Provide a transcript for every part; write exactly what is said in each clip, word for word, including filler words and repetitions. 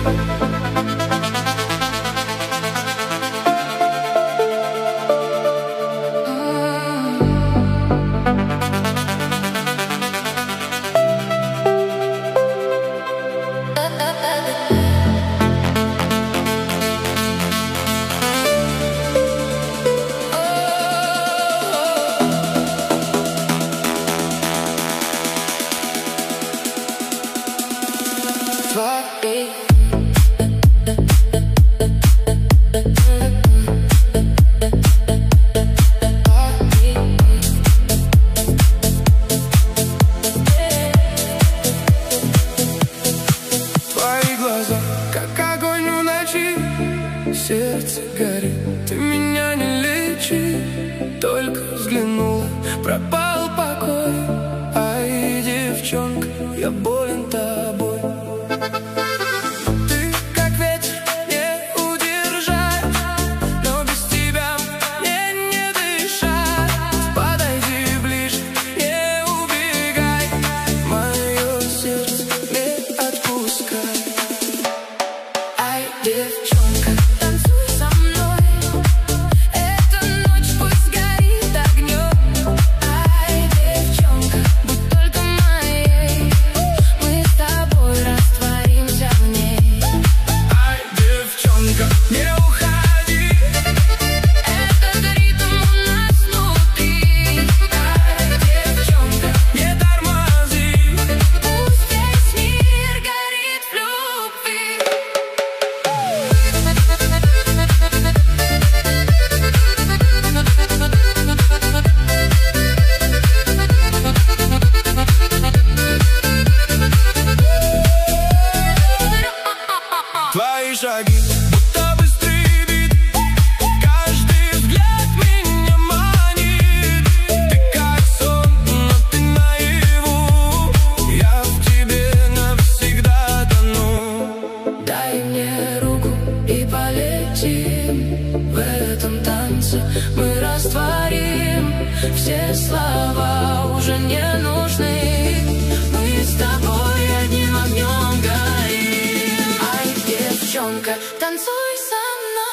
Сердце горит, ты меня не лечи. Только взглянула, пропал покой. Ай, девчонка, я болен тобой. Ты как ветер, не удержать, но без тебя мне не дышать. Подойди ближе, не убегай, мое сердце не отпускай. Ай, девчонка, танцуй со мной, эта ночь пусть горит огнем. Ай, девчонка, будь только моей, мы с тобой растворимся в ней. Ай, девчонка, не уходи, этот ритм у нас внутри. Ай, девчонка, не тормози, пусть весь мир горит в любви. Твои шаги будто быстрый бит, каждый взгляд меня манит. Ты как сон, но ты наяву, я в тебе навсегда тону. Дай мне руку и полетим, в этом танце мы растворим. Все слова уже не нужны, мы с тобой одним огнем горим. Ай, девчонка, танцуй со мной.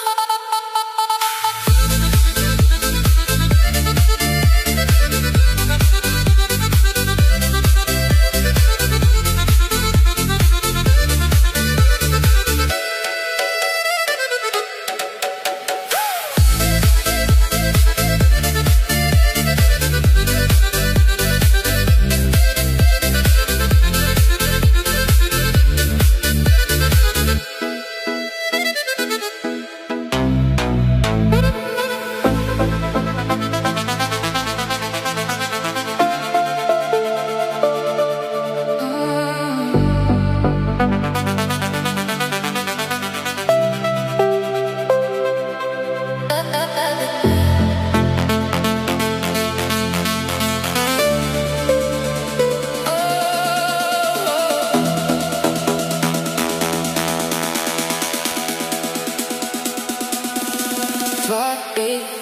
Твои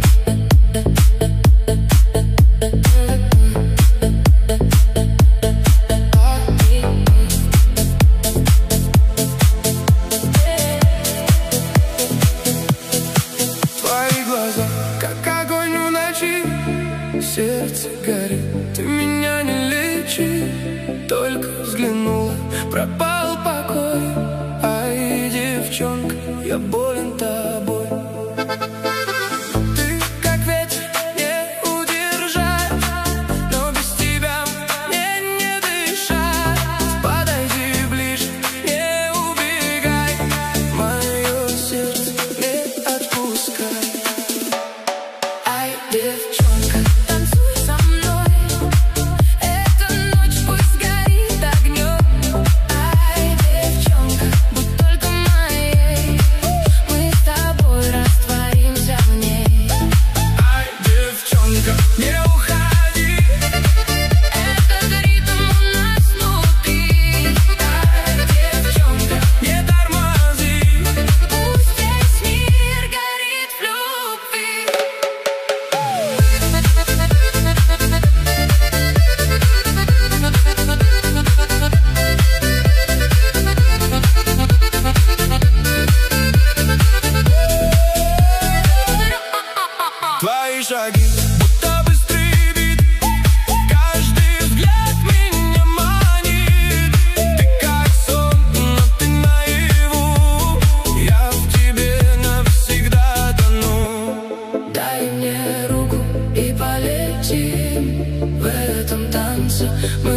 Твои глаза, как огонь в ночи, сердце горит, ты меня не лечи. Только взглянула, пропал покой. Ай, девчонка, я болен тобой. Ты как ветер, не удержать, но без тебя мне не дышать. Подойди ближе, не убегай, мое сердце не отпускай. Ай, девчонка, танцуй со мной, эта ночь пусть горит огнем. Ай, девчонка, будь только моей,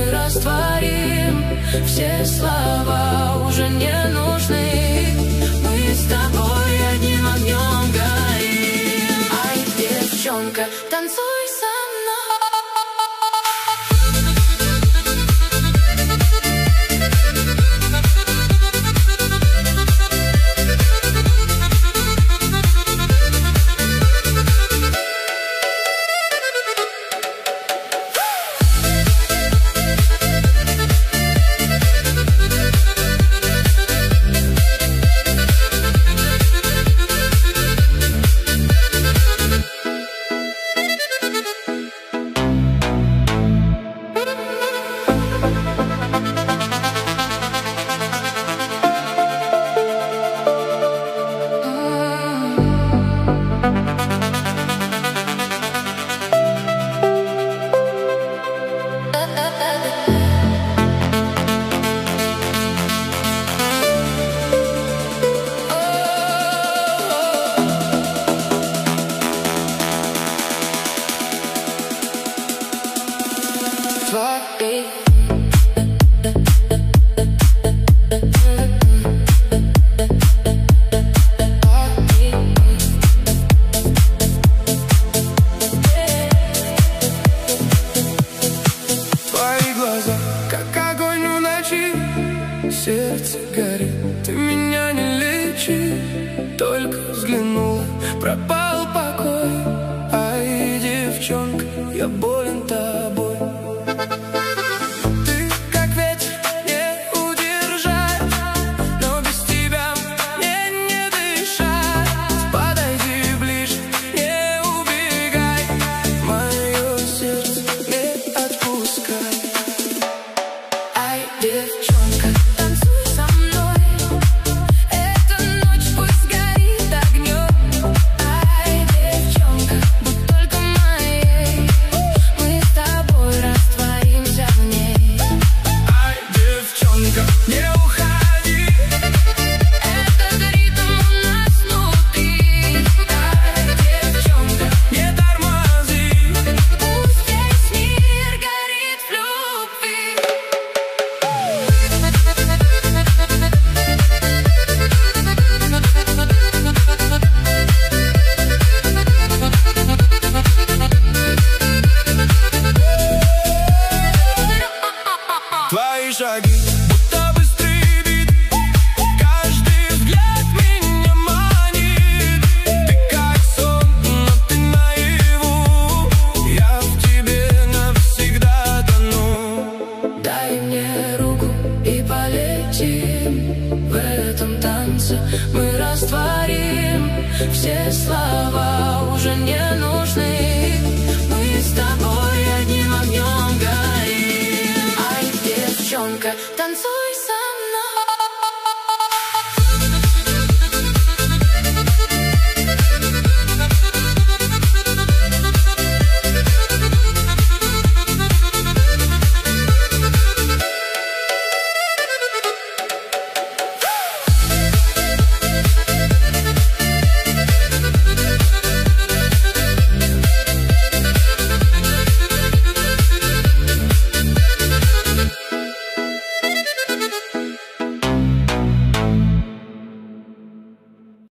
мы растворим. Все слова уже не нужны. Мы с тобой одним огнем горим. Ай, девчонка, танцуй со мной. Твои глаза, как огонь в ночи, сердце горит, ты меня не лечи. Только взглянула, пропал покой. Ай, девчонка, я болен тобой. Ты как ветер, не удержать, но без тебя мне не дышать. Подойди ближе, не убегай, мое сердце не отпускай. Ай, девчонка, танцуй со мной. Эта ночь пусть горит огнем. Ай, девчонка, будь только моей. Мы с тобой растворимся в ней. Ай, девчонка, не уходи. Этот ритм у нас внутри. Ай, девчонка, не тормози. Пусть весь мир горит в любви. Твои шаги, будто быстрый бит, каждый взгляд меня манит. Ты как сон, но ты наяву, я в тебе навсегда тону. Дай мне руку и полетим. В этом танце мы растворим. Все слова уже не нужны. Мы с тобой одним огнем горим. Ай, девчонка, танцуй со